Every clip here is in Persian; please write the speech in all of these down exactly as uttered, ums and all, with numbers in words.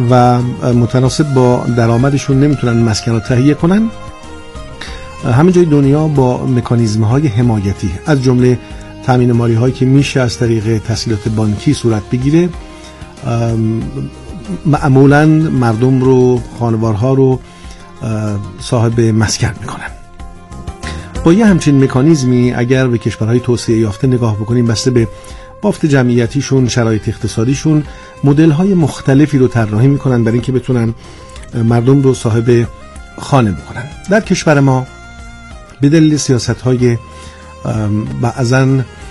و متناسب با درآمدشون نمیتونن مسکن رو تهیه کنن، همه جای دنیا با مکانیزم‌های حمایتی از جمله تامین مالی هایی که میشه از طریق تسهیلات بانکی صورت بگیره، معمولاً مردم رو، خانوارها رو صاحب مسکن میکنن. با یه همچین مکانیزمی اگر به کشورهای توسعه یافته نگاه بکنیم، بسته به بافت جمعیتیشون، شرایط اقتصادیشون، مدل‌های مختلفی رو طراحی میکنن برای اینکه بتونن مردم رو صاحب خانه بکنن. در کشور ما به دلیل سیاست‌های بعضاً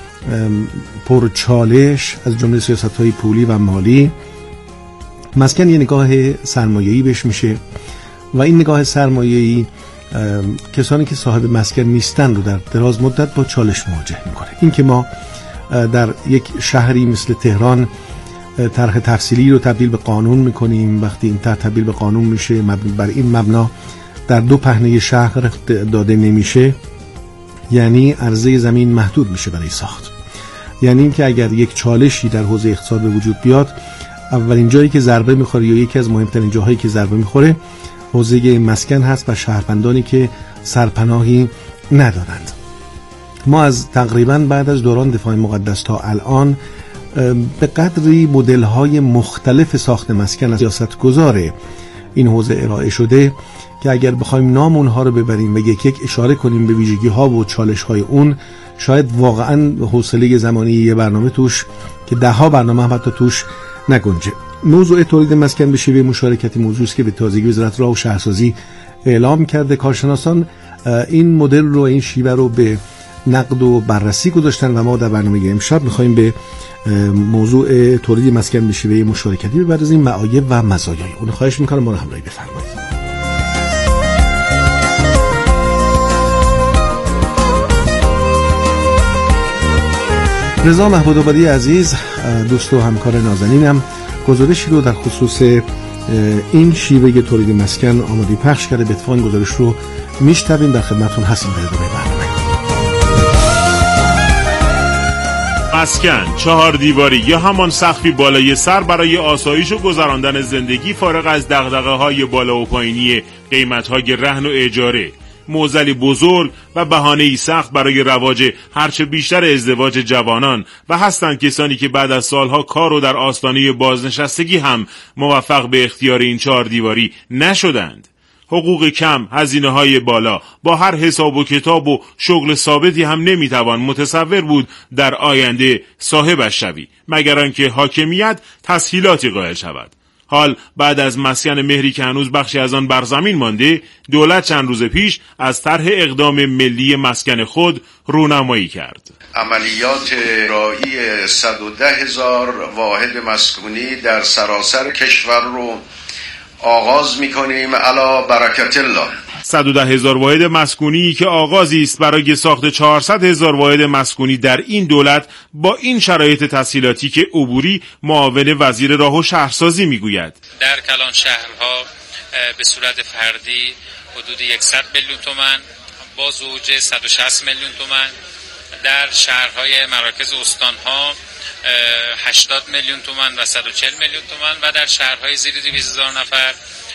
پرچالش از جمله سیاست‌های پولی و مالی، مسکن یه نگاه سرمایه‌ای بهش میشه و این نگاه سرمایه‌ای کسانی که صاحب مسکن نیستن رو در دراز مدت با چالش مواجه میکنه. این که ما در یک شهری مثل تهران طرح تفصیلی رو تبدیل به قانون میکنیم، وقتی این طرح تبدیل به قانون میشه بر این مبنا در دو پهنه شهر داده نمیشه، یعنی عرضه زمین محدود میشه برای ساخت. یعنی این که اگر یک چالشی در حوزه اقتصاد به وجود بیاد، اولین جایی که ضربه میخوره یا یکی از مهمترین جاهایی که ضربه میخوره حوزه مسکن هست و شهروندانی که سرپناهی ندارند. ما از تقریبا بعد از دوران دفاع مقدس تا الان به قدری مدل‌های مختلف ساخت مسکن از سیاستگزار این حوزه ارائه شده که اگر بخوایم نام اونها رو ببریم و یک یک اشاره کنیم به ویژگی‌ها و چالش‌های اون، شاید واقعاً حوصله زمانی یه برنامه توش که ده ها برنامه هم حتی توش نگنجه. موضوع تولید مسکن به شیوه مشارکتی موضوعی است که به تازگی وزارت راه و شهرسازی اعلام کرده. کارشناسان این مدل رو، این شیوه رو به نقد و بررسی گذاشتن و ما در برنامه امشب می‌خوایم به موضوع تولید مسکن به شیوه مشارکتی بپردازیم، معایب و مزایای اون. خواهش می‌کنم ما رو همراهی بفرمایید. رضا محمودآبادی عزیز، دوست و همکار نازنینم، گزارشی رو در خصوص این شیوه تولید مسکن آماده پخش کرده. به اتفاق این گزارش رو میشنویم، در خدمتتون هستیم در ادامه برنامه. مسکن، چهار دیواری یا همان سقفی بالای سر برای آسایش و گذراندن زندگی فارغ از دغدغه‌های بالا و پایینی قیمت‌های رهن و اجاره، معضلی بزرگ و بهانه‌ای سخت برای رواج هرچه بیشتر ازدواج جوانان و هستند کسانی که بعد از سالها کار و در آستانه بازنشستگی هم موفق به اختیار این چهار دیواری نشدند. حقوق کم، هزینه‌های بالا، با هر حساب و کتاب و شغل ثابتی هم نمیتوان متصور بود در آینده صاحبش شوی، مگر آنکه حاکمیت تسهیلاتی قائل شود. حال بعد از مسکن مهری که هنوز بخشی از آن بر زمین مانده، دولت چند روز پیش از طرح اقدام ملی مسکن خود رونمایی کرد. عملیات راهی صد و ده هزار واحد مسکونی در سراسر کشور رو آغاز می‌کنیم علی برکت الله. صد و ده هزار واحد مسکونی که آغازی است برای ساخت چهارصد هزار واحد مسکونی در این دولت با این شرایط تسهیلاتی که عبوری معاون وزیر راه و شهرسازی میگوید. در کلان شهرها به صورت فردی حدود صد میلیون تومان، با زوجه صد و شصت میلیون تومان، در شهرهای مراکز استانها هشتاد میلیون تومان و صد و چهل میلیون تومان و در شهرهای زیر دویست هزار نفر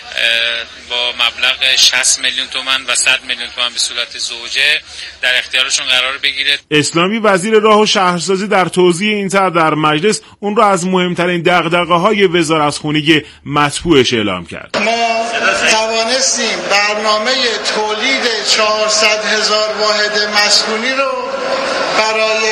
با مبلغ شصت میلیون تومان و صد میلیون تومان به صورت زوجه در اختیارشون قرار بگیره. اسلامی وزیر راه و شهرسازی در توضیح این طرح در مجلس اون را از مهمترین دغدغه‌های وزارتخانه مطبوعش اعلام کرد. ما توانستیم برنامه تولید چهارصد هزار واحد مسکونی رو برای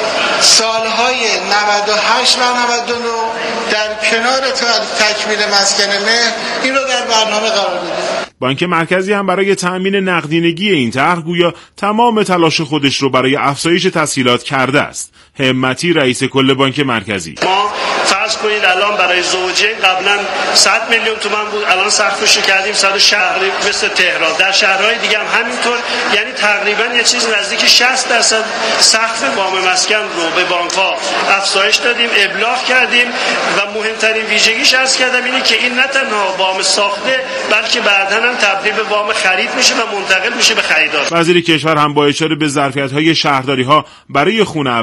سالهای نود و هشت و نود و نه در کنار تکمیل مسکن مهر این رو در برنامه قرار بدیم. بانک مرکزی هم برای تأمین نقدینگی این طرح گویا تمام تلاش خودش رو برای افزایش تسهیلات کرده است. همتی رئیس کل بانک مرکزی: ما فرض کنید الان برای زوجه قبلا صد میلیون تومان بود، الان سقفش رو کردیم صد شهری مثل تهران، در شهرهای دیگه هم همینطور، یعنی تقریبا یه چیز نزدیک شصت درصد سقف وام مسکن رو به بانک‌ها افزایش دادیم، ابلاغ کردیم و مهمترین ویژگیش عرض کردم اینه که این نه تنها وام ساخته بلکه بعداً هم تبدیل به وام خرید میشه و منتقل میشه به خریدار. وزیر کشور هم با اشاره به ظرفیت‌های شهرداری‌ها برای خونه اولی‌ها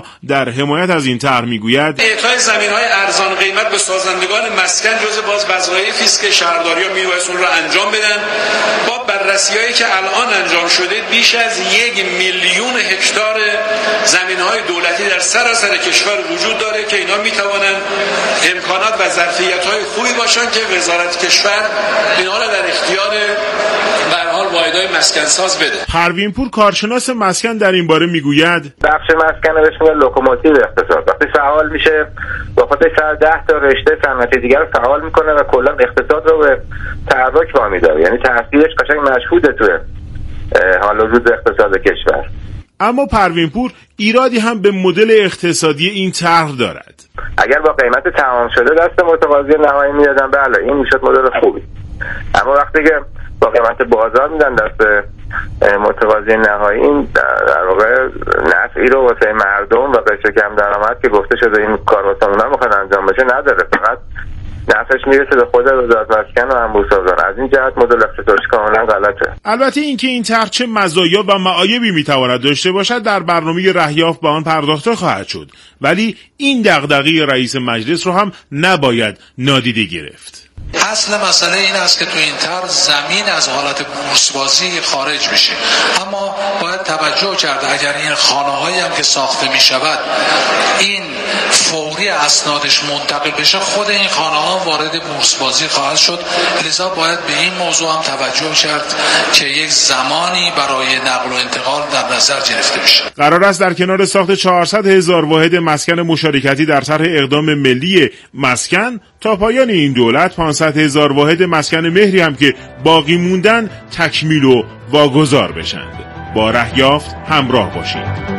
در حمایت از این طرح میگوید اعطای زمین‌های ارزان قیمت به سازندگان مسکن جزء باز وظایفی است که شهرداری‌ها می‌بایست اون را انجام بدن. با بررسی‌هایی که الان انجام شده بیش از یک میلیون هکتار زمین‌های دولتی در سراسر کشور وجود داره که اینا می‌توانند امکانات و ظرفیت‌های خوبی باشن که وزارت کشور اینا را در اختیار به هر حال واحدهای مسکن ساز بده. پروین پور کارشناس مسکن در این باره میگوید بخش مسکن بهش میگن لوکوموتیو اقتصاد. وقتی فعال میشه با خودش ده تا رشته صنعتی دیگر رو فعال میکنه و کلا اقتصاد رو به تحرک وامیداره، یعنی تاثیرش قشنگ مشهوده توی حال و روز اقتصاد کشور. اما پروین پور ایرادی هم به مدل اقتصادی این طرح دارد. اگر با قیمت تمام شده دست متقاضی نهایی میدادن بله این میشد مدل خوبی، اما وقتی که با قیمت بازار میدن دست متقاضی نهایی این در واقع نفعی رو واسه مردم و قشر کم درآمد که گفته شده این کار واسه اونا میخواد انجام بشه نداره، فقط نفعش میرسه به خود وزارت مسکن و انبوه‌سازان. از این جهت مدل اقتصادیش کاملا غلطه. البته اینکه این طرح چه مزایا و معایبی میتواند داشته باشد در برنامه رهیافت به آن پرداخته خواهد شد، ولی این دغدغه رئیس مجلس رو هم نباید نادیده گرفت. اصل مسئله این است که تو این طرح زمین از حالت بورسبازی خارج بشه، اما باید توجه کرد اگر این خانه‌هایی هم که ساخته می شود این فوری اسنادش منتقل بشه خود این خانه‌ها وارد بورسبازی خواهد شد، لذا باید به این موضوع هم توجه کرد که یک زمانی برای نقل و انتقال در نظر گرفته بشه. قرار است در کنار ساخت چهارصد هزار واحد مسکن مشارکتی در طرح اقدام ملی مسکن تا پایان این دولت پانصد هزار واحد مسکن مهری هم که باقی موندن تکمیل و واگذار بشند. با رهیافت همراه باشید.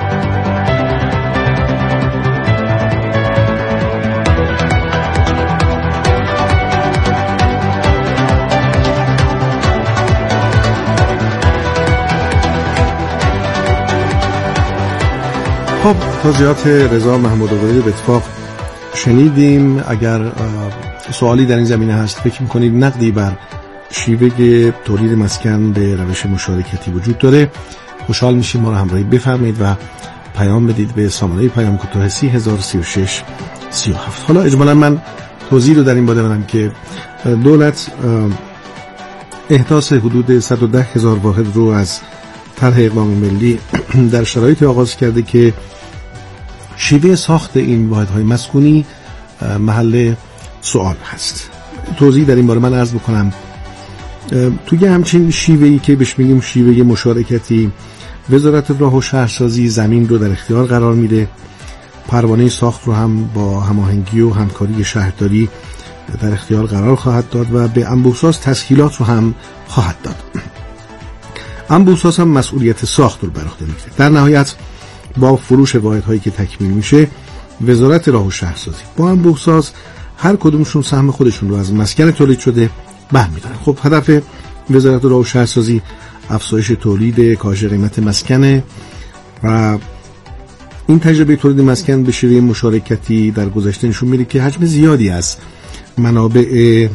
خب توضیحات رضا محمود آقایی به اتفاق شنیدیم. اگر سوالی در این زمینه هست فکر می‌کنید نقدی بر شیوه تولید مسکن به روش مشارکتی وجود داره خوشحال میشیم ما رو همراهی بفرمایید و پیام بدید به سامانه پیام کوتاه سی هزار و سی و شش سی و هفت. حالا اجمالا من توضیح رو در این باره بدم که دولت احداث حدود صد و ده هزار واحد رو از طرح اقدام ملی در شرایط آغاز کرده که شیوه ساخت این واحدهای مسکونی محل سوال هست. توضیح در این باره من عرض بکنم. توی همچین شیوهی که بهش میگیم شیوه مشارکتی، وزارت راه و شهرسازی زمین رو در اختیار قرار میده، پروانه ساخت رو هم با هماهنگی و همکاری شهرداری در اختیار قرار خواهد داد و به انبوه‌ساز تسهیلات رو هم خواهد داد. انبوه‌ساز هم مسئولیت ساخت رو بر عهده میگیره. در نهایت با فروش واحدهایی که تکمیل میشه وزارت راه و شهرسازی با انبوه‌ساز هر کدومشون سهم خودشون رو از مسکن تولید شده برمی‌دارن. خب هدف وزارت راه و شهرسازی افزایش تولید، کاهش قیمت مسکنه و این تجربه تولید مسکن به شیوه مشارکتی در گذشته نشون میده که حجم زیادی از منابع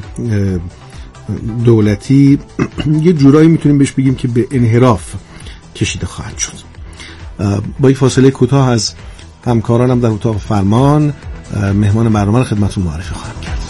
دولتی یه جورایی میتونیم بهش بگیم که به انحراف کشیده خواهد شد. با این فاصله کوتاه از همکارانم در اتاق فرمان مهمان برنامه رو خدمتتون معرفی خواهم کرد.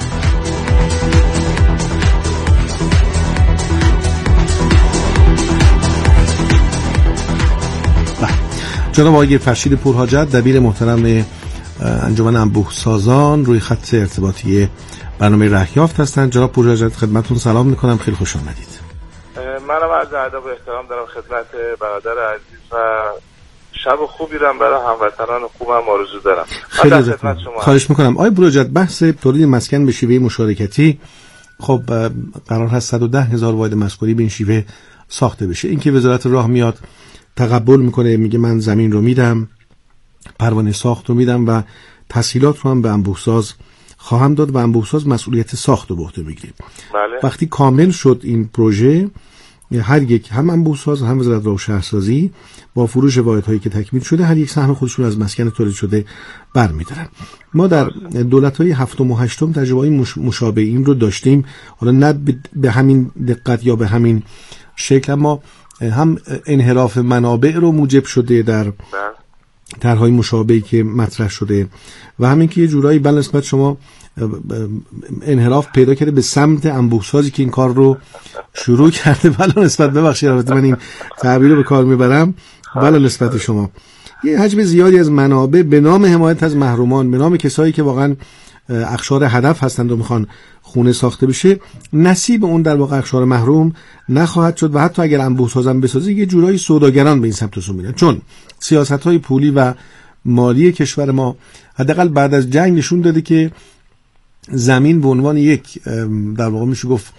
جناب آقای فرشید پورحاجت دبیر محترم انجمن انبوه‌سازان روی خط ارتباطی برنامه رهیافت هستند. جناب پورحاجت خدمتتون سلام میکنم، خیلی خوش آمدید. منم عرض ادب و احترام دارم خدمت برادر عزیز و شب خوبی رو برای هموطنان خوبم آرزو دارم. خیلی خدمت شما خواهش میکنم. آقای پورحاجت بحث تولید مسکن به شیوه مشارکتی خب قرار هست صد و ده هزار واحد مسکونی به این شیوه ساخته بشه. این که وزارت راه میاد تقبل میکنه، میگه من زمین رو میدم، پروانه ساخت رو میدم و تسهیلات رو هم به انبوه‌ساز خواهم داد و انبوه‌ساز مسئولیت ساخت رو به عهده میگیره. بله. وقتی کامل شد این پروژه هر یک هم انبوه‌ساز هم وزارت راه و شهرسازی با فروش واحدهایی که تکمیل شده هر یک سهم خودشون از مسکن تولید شده برمی‌دارن. ما در دولت‌های هفتم و هشتم تجربه‌ای مشابه این رو داشتیم، حالا نه به همین دقت یا به همین شکل، اما هم انحراف منابع رو موجب شده در طرح‌های مشابهی که مطرح شده و همین که یه جورایی بل نسبت شما انحراف پیدا کرده به سمت انبوه‌سازی که این کار رو شروع کرده. بله نسبت ببخشید البته من این تعبیر رو به کار میبرم، بله نسبت شما یه حجم زیادی از منابع به نام حمایت از محرومان، به نام کسایی که واقعا اقشار هدف هستند و میخوان خونه ساخته بشه، نصیب اون در واقع اقشار محروم نخواهد شد و حتی اگر انبوه سازن بسازه یه جورایی سوداگران به این سمت و سو میرن. چون سیاست‌های پولی و مالی کشور ما حداقل بعد از جنگ نشون داده که زمین به عنوان یک در واقع میشه گفت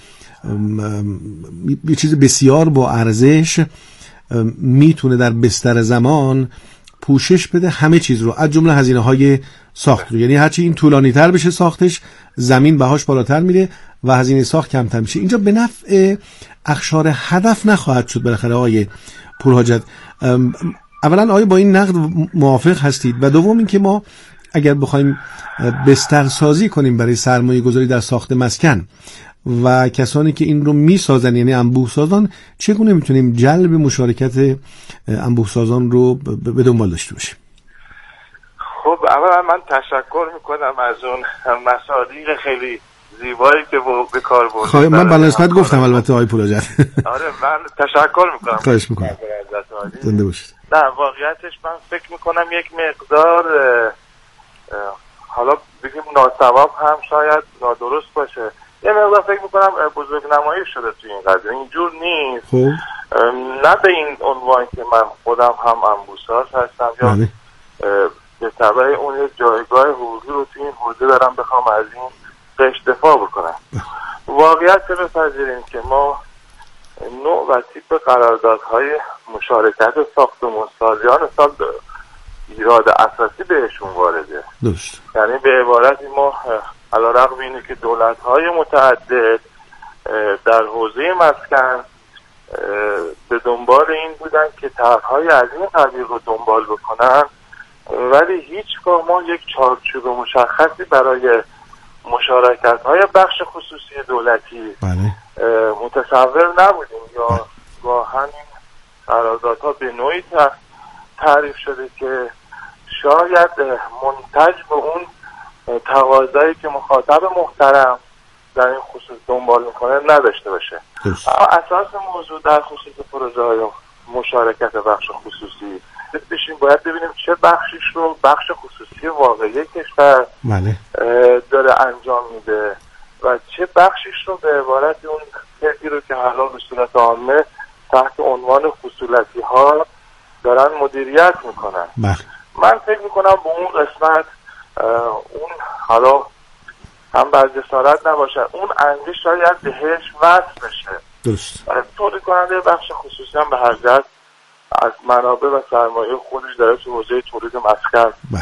یه چیز بسیار با ارزش میتونه در بستر زمان پوشش بده همه چیز رو، از جمله هزینه‌های ساخت رو. یعنی هرچی این طولانی تر بشه ساختش، زمین بهاش بالاتر میره و هزینه ساخت کمتر میشه. اینجا به نفع اقشار هدف نخواهد شد بالاخره آقای پورحاجت. اولا آیا با این نقد موافق هستید؟ و دوم اینکه ما اگر بخوایم بسترسازی کنیم برای سرمایه گذاری در ساخت مسکن و کسانی که این رو میسازن یعنی انبوه سازان، چگونه میتونیم جلب مشارکت انبوه سازان رو به دنبال داشته باشیم؟ خب اولا من تشکر میکنم از اون مصادیق خیلی زیبایی که به کار بردید. خواهی من بلا نسبت گفتم البته آقای پورحاجت. آره من تشکر میکنم. خواهش میکنم. زنده باشید. نه واقعیتش من فکر میکنم یک مقدار حالا بگیم ناصواب هم شاید نادرست باشه، یه مقدار فکر میکنم بزرگ نمایی شده توی این قضیه. اینجور نیست. خوب. نه به این عنوان که من خودم هم انبوه‌ساز هستم یا به تبع اون یک جایگاه حقوقی رو توی این حوزه دارم بخوام از این قش دفاع بکنم. واقعیت بپذیریم که ما نوع و تیپ قراردادهای مشارکت ساختمانسازیان سال ایراد اساسی بهشون وارده. درست. یعنی به عبارتی ما علیرغم اینه که دولت‌های متعدد در حوزه مسکن به دنبال این بودن که طرح‌های از این قبیل رو دنبال بکنن، ولی هیچگاه ما یک چارچوب مشخصی برای مشارکت‌های بخش خصوصی دولتی بله. متصور نبودیم یا گاهن این قراردادها به نوعی تعریف شده که شاید منتج به اون تقاضایی که مخاطب محترم در این خصوص دنبال میکنه نداشته باشه. اما اساس موضوع در خصوص پروژه های مشارکت بخش خصوصی بشیم باید ببینیم چه بخشیش رو بخش خصوصی واقعی کشور بله. داره انجام میده و چه بخشیش رو به عبارت اون کسی رو که حالا به صورت عامه تحت عنوان خصولتی ها دارن مدیریت میکنن. بله. من فکر میکنم به اون قسمت اون حالا هم بر جسارت نباشه اون انگیز شاید بهش وصل بشه. درست. تولید کننده بخش خصوصی هم به هر جهت از منابع و سرمایه خودش داره تو حوزه تولید مسکن بله.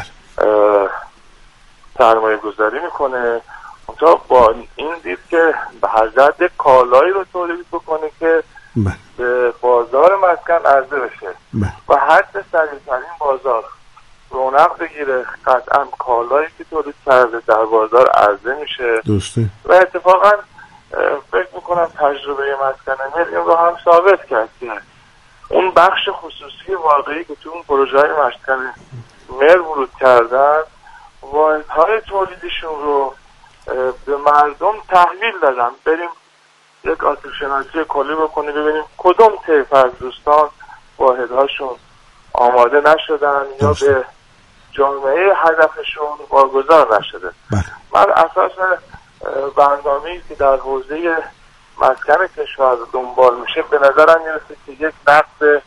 سرمایه گذاری میکنه، اونجا با این دید که به هر جهت کالایی رو تولید بکنه که بله. به بازار مسکن عرضه بشه بله. و حد سریع‌ترین بازار رونق بگیره قطعا کالایی که تولید کرده در بازار عرضه میشه. درسته. و اتفاقا فکر میکنم تجربه مسکن ملی رو هم ثابت کرد که اون بخش خصوصی واقعی که تو اون پروژه های مسکن مل ورود کردن واحدهای تولیدشون رو به مردم تحویل دادن. بریم یک آسیب شناسی کلی بکنیم ببینیم کدوم طیف از دوستان واحدهاشون آماده نشدن یا به جامعه هدفشون واگذار نشده. بله. من اساس برنامه‌ای که در حوزه مسکن کشور دنبال میشه به نظرم میرسه که یک نقد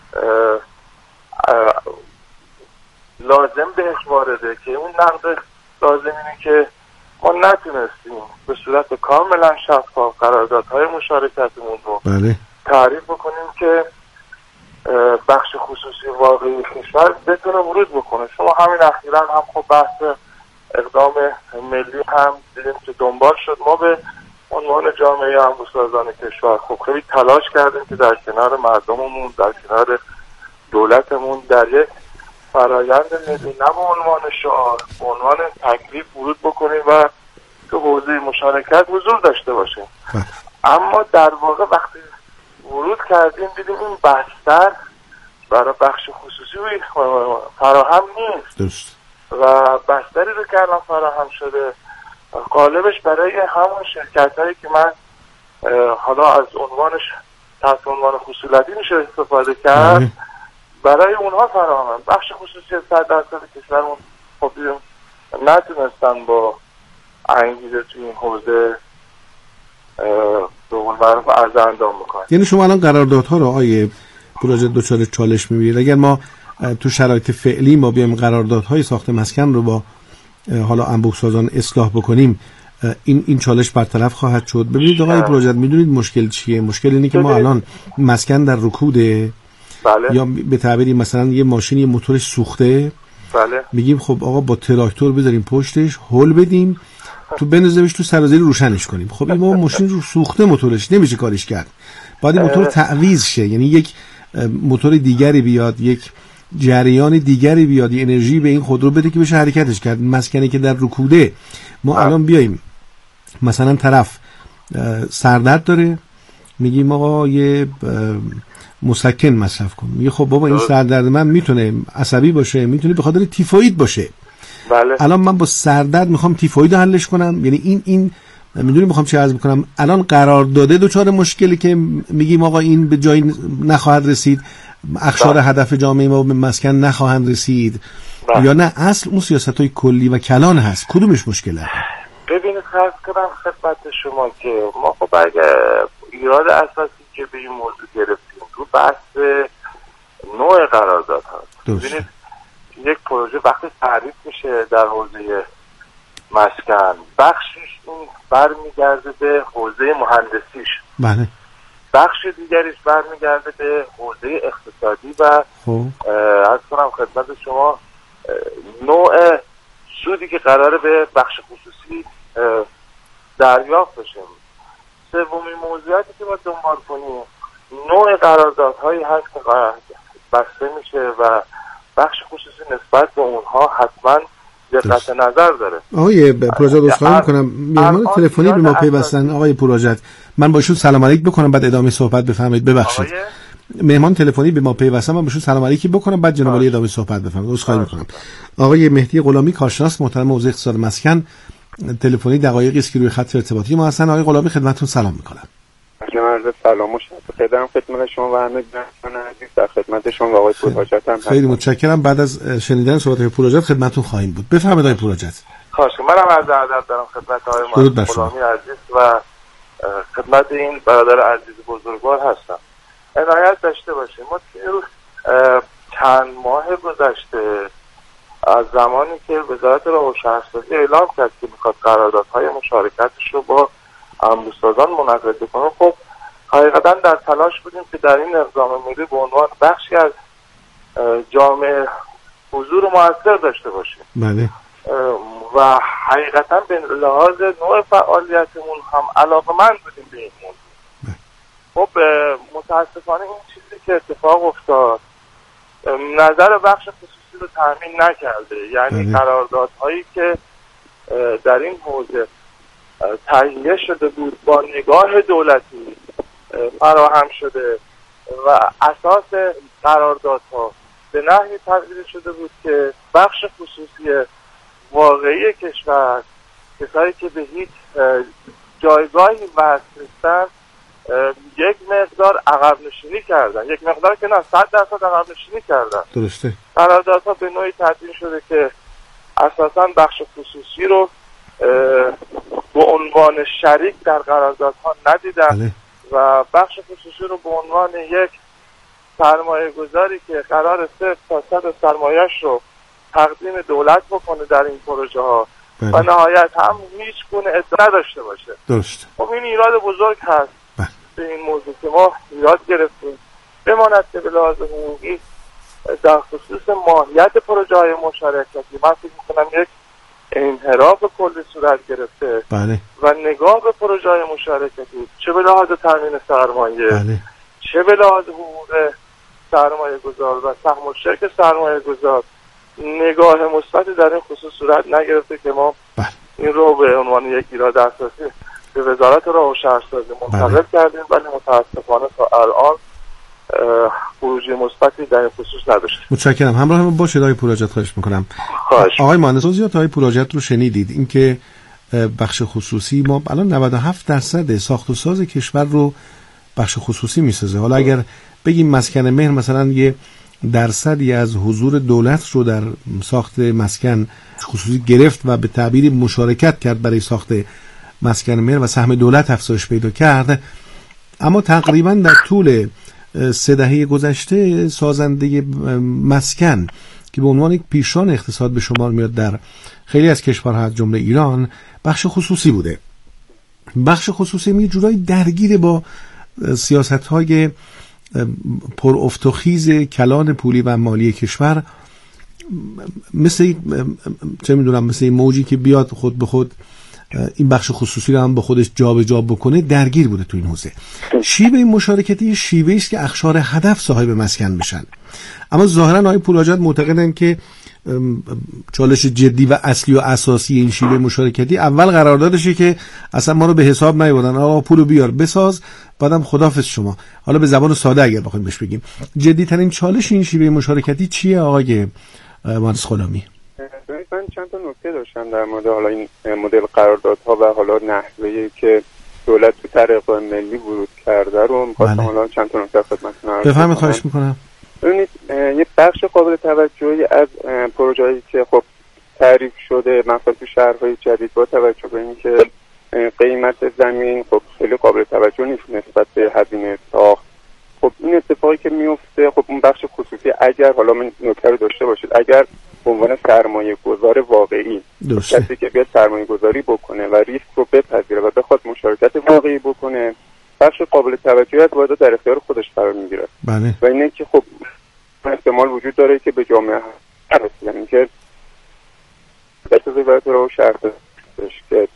لازم بهش وارده که اون نقد لازم اینه که ما نتونستیم به صورت کاملا شفاف قراردادهای مشارکتمون رو بله. تعریف بکنیم که بخش خصوصی واقعی کشور بتونه ورود بکنه. شما همین اخیراً هم خب بحث اقدام ملی هم دیدیم که دنبال شد. ما به عنوان جامعه انبوه‌سازان کشور خب خیلی تلاش کردیم که در کنار مردممون در کنار دولتمون در یک فرایند ملی نه به عنوان شعار به عنوان تکلیف ورود بکنیم و تو حوزه مشارکت حضور داشته باشیم. اما در واقع وقتی ورود کردیم دیدیم این بستر برای بخش خصوصی فراهم نیست. درست. و بستری رو که الان فراهم شده غالبش برای همون شرکت هایی که من حالا از عنوانش تحت عنوان خصوصیتی میشه استفاده کرد مه. برای اونها فراهم. بخش خصوصی صد درصد کشورمون خب نتونستن با انگیزه توی این حوزه به اون معروف عرض اندام بکنن. یعنی شما الان قراردادها رو آیه پروژه دچار چالش میبینید؟ اگر ما تو شرایط فعلی ما بیایم قراردادهای ساخت مسکن رو با حالا انبوه‌سازان اصلاح بکنیم، این این چالش برطرف خواهد شد. ببینید آقای پروژه، میدونید مشکل چیه؟ مشکل اینه که ما الان مسکن در رکوده، بله. یا به تعبیری مثلا یه ماشین یه موتورش سوخته، بله. میگیم خب آقا با تراکتور بذاریم پشتش، هول بدیم، تو بنزیمش تو سرازیری روشنش کنیم. خب این ما ماشین رو سوخته موتورش نمیشه کارش کرد، باید این موتور تعویض شه، یعنی یک موتور دیگری بیاد، یک جریان دیگری بیاد، یه انرژی به این خودرو بده که بشه حرکتش کرد. مسکنی که در رکوده ما الان بیایم مثلا طرف سردرد داره، میگیم آقا یه مسکن مصرف کن، میگه خب بابا این سردرد من میتونه عصبی باشه، میتونه به خاطر تیفوید باشه. بله. الان من با سردرد میخوام تیفوید رو حلش کنم، یعنی این این میدونی میخوام چه عرض بکنم، الان قرار داده دوچار مشکلی که میگیم آقا این به جایی نخواهد رسید، اخشار بله. هدف جامعه ما به مسکن نخواهند رسید، بله. یا نه اصل اون سیاست‌های کلی و کلان هست؟ کدومش مشکله؟ ببینید خواهد کنم خدمت شما که ما خب اگه ایراد اساسی که به این موضوع گرفتیم تو بحث نوع قرارداد هست. ببینید یک پروژه وقتی تعریف میشه در حوزه مسکن، بخشش این برمیگرده به حوزه مهندسیش، بله. بخش دیگریش برمیگرده به حوزه اقتصادی و عرض کنم خدمت شما نوع سودی که قراره به بخش خصوصی دریافت بشه. سومین موضوعاتی که باید دنبال کنیم نوع قراردادهایی هست که بسته میشه و بخش خصوصی نسبت به اونها حتما دقت نظر داره. آقای پروژه دوستان میکنم مهمان تلفنی به ما پیوستن. آقای پروژه من با ایشون سلام علیک بکنم بعد ادامه صحبت بفرمایید. ببخشید مهمان تلفنی به ما پیوستن، من بهشون سلام علیکی بکنم بعد جناب علی ادامه صحبت بفرمایید. عذرخواهی میکنم. آقای مهدی غلامی کارشناس محترم حوزه اقتصاد مسکن تلفنی دقایقی است که روی خط ارتباطی ما هستن. آقای غلامی خدمتتون سلام میکنم. عرض سلام و شکر خدمت شما و همه دوستان عزیز در خدمت شما و آقای پروژه هم خیلی متشکرم. بعد از شنیدن صحبت پروژه خدمتتون خواهیم بود. بفرمایید آقای پروژه. خواهش منم عرض ادب دارم خدمت آقای غلامی عزیز و خدمت این برادر عزیز بزرگوار هستم. عنایت داشته باشیم ما چند ماه گذشته از زمانی که وزارت راه و شهرسازی اعلام کرد که میخواد قراردادهای مشارکتش رو با انبوه‌سازان منعقد کنه، خب حقیقتا در تلاش بودیم که در این اقدام ملی به عنوان بخشی از جامعه حضور موثر داشته باشیم. بله. و حقیقتا به لحاظ نوع فعالیتمون هم علاقه‌مند بودیم به این موضوع. خب متاسفانه این چیزی که اتفاق افتاد نظر بخش خصوصی رو تامین نکرده، یعنی قراردادهایی که در این حوزه تهیه شده بود با نگاه دولتی فراهم شده و اساس قراردادها به نحوی تغییر شده بود که بخش خصوصی واقعی کشور، کسایی که به هیچ جایگاهی وصل نیستن، یک مقدار عقب نشینی کردن، یک مقدار که نه صد درصد عقب نشینی کردن. درسته. قراردادها به نوعی تبدیل شده که اساساً بخش خصوصی رو به عنوان شریک در قراردادها ندیدن. بله. و بخش خصوصی رو به عنوان یک سرمایه گذاری که قرار صفر تا صد سرمایه‌اش رو تقدیم دولت بکنه در این پروژه ها. بله. و نهایت هم هیچ گونه ادعا نداشته باشه. درست. خب این ایراد بزرگ هست. بله. به این موضوع که ما ایراد گرفتیم بماند که به لحاظ حقوقی در خصوص ماهیت پروژه های مشارکتی من فکر می‌کنم یک انحراف کلی صورت گرفته. بله. و نگاه به پروژه های مشارکتی چه به لحاظ تامین سرمایه، بله. چه به لحاظ حقوق سرمایه گذار و سهم الشرک سرمایه گذار نگاه مثبتی در این خصوص صورت نگرفته که ما بله. این رو به عنوان یک ایراد اساسی به وزارت راه و شهرسازی منتقل بله. کردیم، ولی متاسفانه تا الان خروجی مثبتی در این خصوص نداشت. متشکرم. همراه ما باشید آقای پوراجت، خواهش میکنم. خواهش. آقای مهندس توضیحات آقای پوراجت رو شنیدید، اینکه بخش خصوصی ما الان نود و هفت درصد ساخت و ساز کشور رو بخش خصوصی میسازه. حالا اگر بگیم مسکن مهر مثلا یه درصدی از حضور دولت رو در ساخت مسکن خصوصی گرفت و به تعبیری مشارکت کرد برای ساخت مسکن مهر و سهم دولت افزایش پیدا کرد، اما تقریبا در طول سه دهه گذشته سازنده مسکن که به عنوان یک پیشران اقتصاد به شمار میاد در خیلی از کشورها از جمله ایران بخش خصوصی بوده. بخش خصوصی می جورایی درگیر با سیاست‌های پر افت و خیز کلان پولی و مالی کشور، مثل چه میدونم مثل موجی که بیاد خود به خود این بخش خصوصی رو هم با خودش جابجا بکنه، درگیر بوده تو این حوزه. شیوه مشارکتی شیوه‌ای است که اقشار هدف صاحب مسکن بشن، اما ظاهرا آقای پوراجت معتقدن که چالش جدی و اصلی و اساسی این شیوه مشارکتی اول قراردادشه که اصلا ما رو به حساب نیاوردن، آقا پولو بیار بساز بعدم خداحافظ شما. حالا به زبان ساده اگر بخوایم بهش بگیم، جدی ترین چالش این شیوه مشارکتی چیه آقای مهندس غلامی؟ من چند تا نکته داشتم در مورد حالا این مدل قراردادها و حالا نحوه‌ای که دولت تو طریق ملی ورود کرده رو می‌خواستم حالا چند تا نکته خدمتتون عرض کنم. بفرمایید، خواهش می‌کنم. ببینید یه بخش قابل توجهی از پروژه‌ای که خب تعریف شده مثلا تو شهرهای جدید با توجه به اینکه قیمت زمین خب خیلی قابل توجه نیست نسبت به هزینه ساخت، خب این اتفاقی که میفته خب اون بخش خصوصی اگر حالا من نکته رو داشته باشید، اگر به عنوان سرمایه گذار واقعی کسی که بیاد سرمایه گذاری بکنه و ریسک رو بپذیره و بخواد مشارکت واقعی بکنه، بخش قابل توجهی از واحد در اختیار خودش قرار میگیره. بله. و اینه که خب احتمال وجود داره که به جامعه هست، یعنی که دست وزارت رو شرط داشت که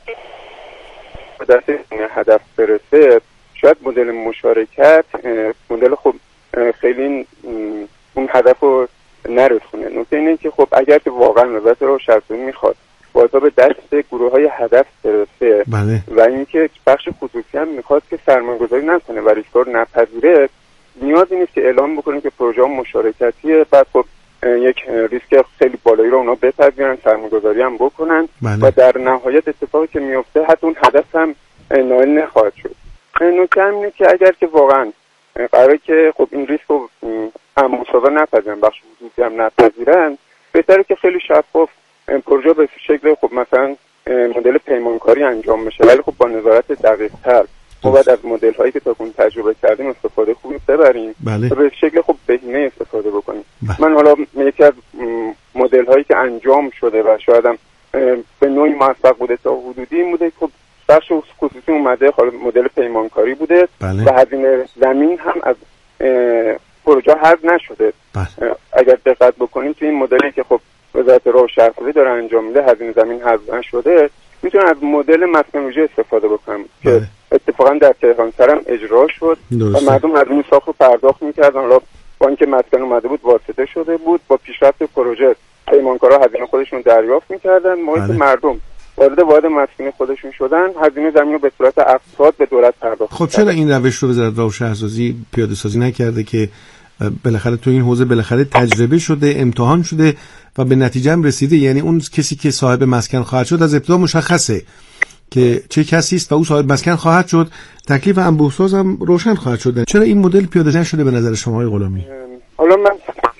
به دست هدف برسه، شاید مدل مشارکت مدل خب خیلی اون هدف رو نرسونه. نکته اینه که خب اگر که واقعا وزارت رو شرط میخواد بازا به دست گروه های هدف برسه، بله. و اینکه بخش خصوصی هم میخواد که سرمایه گذاری نکنه و ریسک رو نپذیره، نیازی نیست که اعلام بکنه که پروژه مشارکتیه، بعد خب یک ریسک خیلی بالایی رو اونا بپذیرن، سرمایه گذاری هم بکنن، بله. و در نهایت اتفاقی که میفته حتی اون هدف هم نایل نخواهد شد. نکته هم اینه که اگر که واقعا قراره که خب این ریسک رو اموسازا نپذیرن، بخش خصوصی هم نپذیرن، بهتره که خیلی شفاف پروژه به شکل خب مثلا مدل پیمانکاری انجام بشه، ولی خب با نظارت دقیق تر. ما باید از مدل هایی که تا کنون تجربه کردیم استفاده خوبی ببریم، بله. و به شکل خب بهینه استفاده بکنیم. بله. من حالا یکی از مدل هایی که انجام شده و شاید هم به نوعی موفق بوده تا حدودی این بوده که خب بخش خصوصی اومده حالا مدل پیمانکاری بوده، بله. و هزینه زمین هم از پروژه حذف نشده. بله. اگر دقت بکنیم تو این مدلی که خب وزارت راه و شهرسازی داره انجام میده هزینه زمین حذف نشده، میتونن از مدل مسکن ویژه استفاده بکنم، بله. که اتفاقا در تهران سرم اجرا شد درسته. و مردم هزینه ساخت رو پرداخت میکردن، حالا با اینکه مسکن اومده بود واسطه شده بود، با پیشرفت پروژه پیمانکارا هزینه خودشون دریافت میکردن، موقعی که مردم وارد واحد مسکن خودشون شدن هزینه زمین رو به صورت اقساط به دولت پرداخت. خب چرا این روش رو وزارت راه و شهرسازی پیاده سازی نکرده که بالاخره تو این حوزه بالاخره تجربه شده، امتحان شده و به نتیجه هم رسیده؟ یعنی اون کسی که صاحب مسکن خواهد شد از ابتدا مشخصه که چه کسی است و او صاحب مسکن خواهد شد، تکلیف انبوه‌ساز هم روشن خواهد شد. چرا این مدل پیاده نشده به نظر شما آقای غلامی؟ حالا من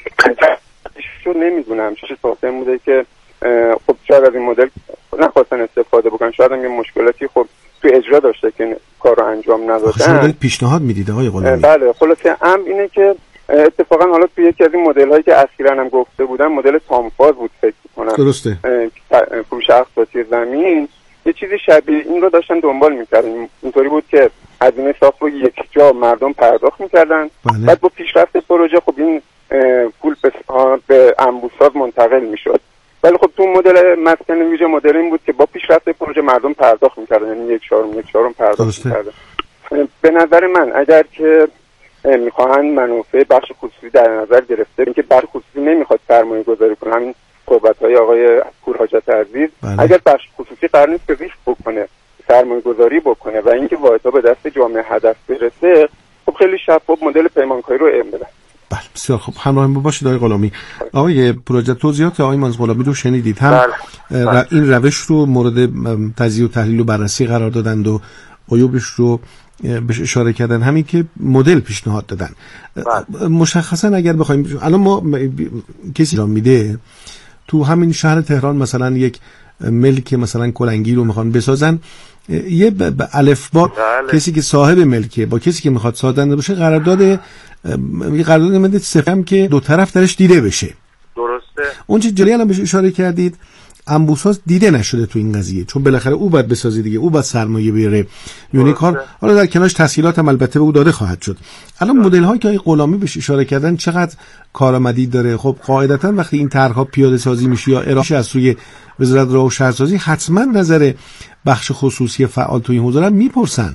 چون نمیدونم چه ساختم بوده که خب شاید از این مدل نخواستن استفاده بکنن، شاید هم یه مشکلاتی خب تو اجرا داشته که کار رو انجام ندادن. شما دارید پیشنهاد میدید آقای غلامی؟ بله، خلاصه ام اینه که اتفاقا حالا تو یکی از این مدل هایی که اخیراً هم گفته بودم مدل تامفاز بود فکر می‌کنم، درسته، فروش اقساطی زمین، یه چیزی شبیه این رو داشتن دنبال می‌کردن. اینطوری بود که هزینه ساخت رو یک جا مردم پرداخت می‌کردن، بله. بعد با پیشرفت پروژه خب این پول به به انبوه‌ساز منتقل می‌شد. ولی خب تو مدل مسکن ویژه مدل این بود که با پیشرفت پروژه مردم پرداخت می‌کردن، یعنی یک چهارم یک چهارم پرداخت می‌کردن. به نظر من اگر که میخواهن منافع بخش خصوصی در نظر گرفته، اینکه بخش خصوصی نمیخواد سرمایه گذاری کنه، همین صحبت‌های آقای پورحاجت عزیز، بله. اگر بخش خصوصی قرار نیست که ریسک بکنه، سرمایه گذاری بکنه و اینکه واحدها به دست جامعه هدف برسه، خب خیلی شفاف مدل پیمانکاری رو ارائه بدن. بله بسیار خوب. همراه ما باشید آقای غلامی. آقای پروژه توضیحات آقای مهندس غلامی رو شنیدید. هم بله. بله. این روش رو مورد تجزیه و تحلیل و بررسی قرار دادند و عیوبش رو بهش اشاره کردن، همین که مدل پیشنهاد دادن. بله. مشخصا اگر بخوایم الان ما کسی را میده تو همین شهر تهران مثلا یک ملک مثلا کلنگی رو میخوان بسازن، یه به الفبا بله. کسی که صاحب ملکه با کسی که میخواد سازنده باشه قرارداد یه قرارداد مدت سفهم که دو طرف درش دیده بشه. درسته. اون چه جلوی الان بهش اشاره کردید انبوساز دیده نشده تو این قضیه، چون بالاخره او باید بسازه دیگه، او باید سرمایه بیاره. یعنی کار حالا در کنارش تسهیلات هم البته به او داده خواهد شد. الان مدل هایی که آقای غلامی بهش اشاره کردن چقدر کارآمدی داره؟ خب قاعدتا وقتی این طرح‌ها پیاده سازی میشه یا ارائه از سوی وزارت راه و شهرسازی، حتما نظر بخش خصوصی فعال تو این حوزه رو میپرسن.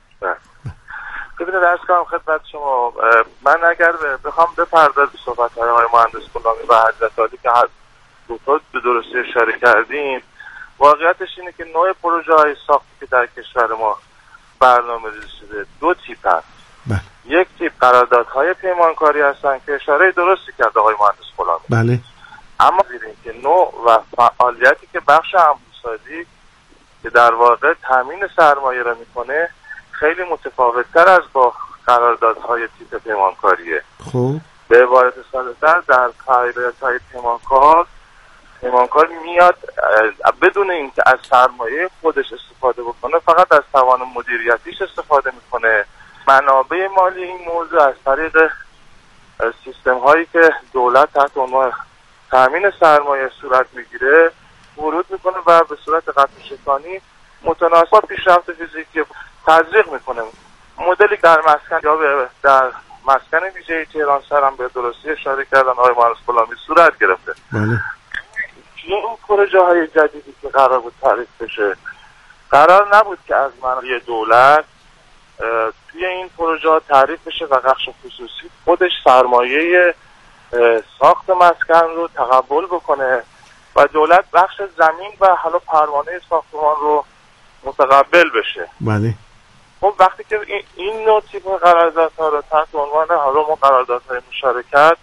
ببینید درس کنم خدمت شما، من اگر بخوام بپردازم به صحبت‌های آقای مهندس غلامی و حضرت عالی که دوتا به درستی اشاره کردیم، واقعیتش اینه که نوع پروژه های ساختی که در کشور ما برنامه ریزی شده دو تیپ هست. بله. یک تیپ قراردادهای پیمانکاری هستن که اشاره درستی کرد آقای مهندس غلامی. بله. اما دیدیم که نوع و فعالیتی که بخش انبوسازی که در واقع تامین سرمایه را میکنه خیلی متفاوت‌تر از با قراردادهای تیپ پیمانکاریه. خب به عبارت ساده‌تر در قراردادهای پیمانکار پیمانکار میاد بدون اینکه از سرمایه خودش استفاده بکنه، فقط از توان مدیریتیش استفاده میکنه. منابع مالی این موضوع از طریق سیستم هایی که دولت تحت عنوان تامین سرمایه صورت میگیره ورود میکنه و به صورت قطع شکانی متناسب با پیشرفت فیزیکی تزریق میکنه. مدلی در مسکن یا در مسکن ویژه تهران سر هم به درستی اشاره کردن آقای مهندس غلامی صورت گرفته. بله. توی این پروژه های جدیدی که قرار بود تعریف بشه، قرار نبود که از منابع دولت توی این پروژه تعریف بشه و بخش خصوصی خودش سرمایه ساخت مسکن رو تقبل بکنه و دولت بخش زمین و حالا پروانه ساختمان رو متقبل بشه. بله. خب وقتی که این نوع تیپ قراردادها رو تحت عنوان حالا ما قراردادهای مشارکت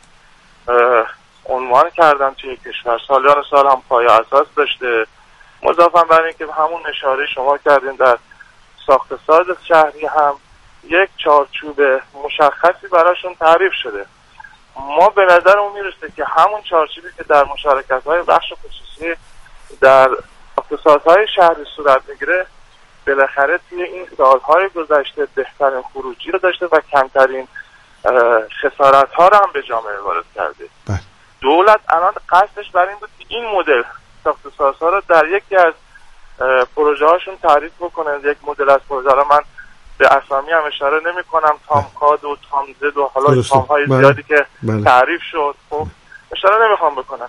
عنوان کردن توی کشور، سالیان سال هم پایه اساس داشته، مضافاً بر این که همون اشاره شما کردین در ساخت ساز شهری هم یک چارچوب مشخصی براشون تعریف شده. ما به نظرمون میرسه که همون چارچوبی که در مشارکت‌های بخش خصوصی در ساخت سازهای شهری صورت میگیره بالاخره توی این سالهای گذشته بهترین خروجی رو داشته و کمترین خسارت‌ها رو هم به جامعه وارد کرده. بله. دولت الان قصدش بر این بود که این مدل ساخت سازها رو در یکی از پروژه هاشون تعریف بکنه. یک مدل از پروژه رو من به اسامی هم اشاره نمی کنم، تامکاد و تامزد و حالا تام های بله. زیادی که بله. تعریف شد، خب اشاره نمیخوام بکنم.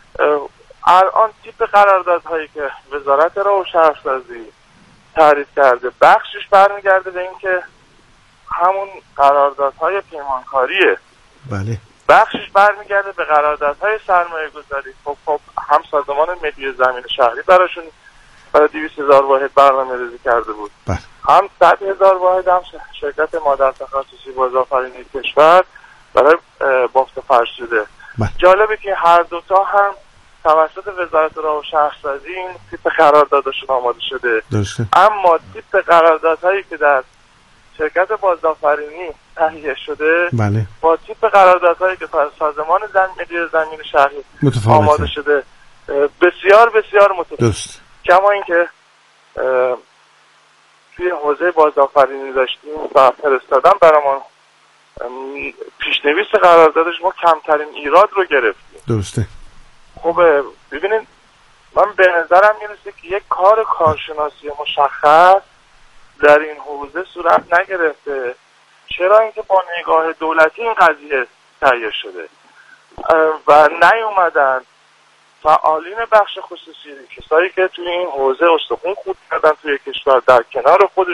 الان تیپ قراردادهایی که وزارت راه و شهرسازی تعریف کرده بخشش برمیگرده به این که همون قراردادهای پیمانکاریه. بله. بخشش برمیگرده به قراردادهای سرمایه گذاری. خب خب هم سازمان ملی زمین شهری براشون برای دویست هزار واحد برنامه ریزی کرده بود. بله. هم صد هزار واحد هم شرکت مادر تخصصی بازآفرینی کشور برای بافت فرسوده. بله. جالبه که هر دوتا هم توسط وزارت راه و شهرسازی این تیپ قراردادشون آماده شده. درسته. اما تیپ قراردادهایی که در شرکت بازآفرینی تهیه شده بله. با تیپ قراردادهایی که سازمان ملی زمین شهری آماده شده بسیار بسیار متفاوته. کما اینکه توی حوزه بازآفرینی داشتیم و فرستادن برامون پیشنویس قراردادش ما کمترین ایراد رو گرفتیم. درسته. خب ببینید من به نظرم میرسه که یک کار کارشناسی مشخص در این حوزه صورت نگرفته. چرا اینکه با نگاه دولتی این قضیه تهیه شده و نیومدن فعالین بخش خصوصی، کسایی که توی این حوزه استخوان خورد کردن توی کشور در کنار خود